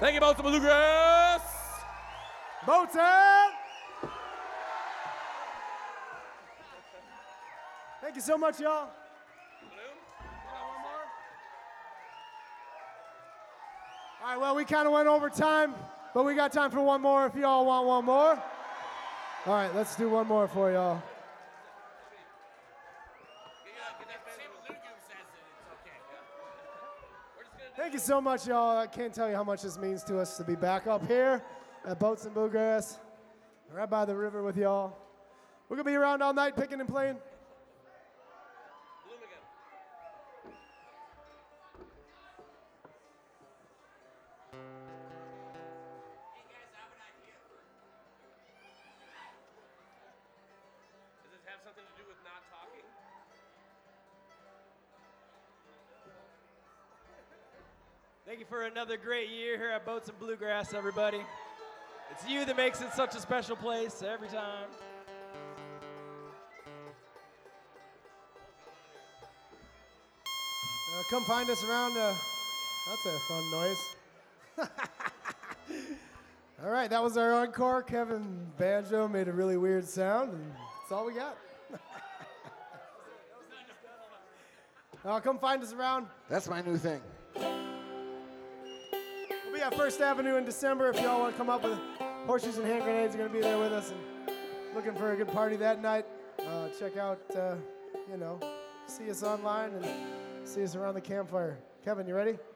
Thank you, Boats and Bluegrass. Boatswain! Thank you so much, y'all. All right, well, we kind of went over time, but we got time for one more if y'all want one more. All right, let's do one more for y'all. Thank you so much, y'all. I can't tell you how much this means to us to be back up here at Boats and Bluegrass, right by the river with y'all. We're going to be around all night picking and playing. Does this have something to do with not talking? Thank you for another great year here at Boats and Bluegrass, everybody. It's you that makes it such a special place every time. Come find us around. That's a fun noise. All right, that was our encore. Kevin Banjo made a really weird sound, and that's all we got. Come find us around. That's my new thing. We'll be at First Avenue in December. If y'all want to come up with horseshoes and hand grenades, you're going to be there with us and looking for a good party that night. Check out, see us online and see us around the campfire. Kevin, you ready?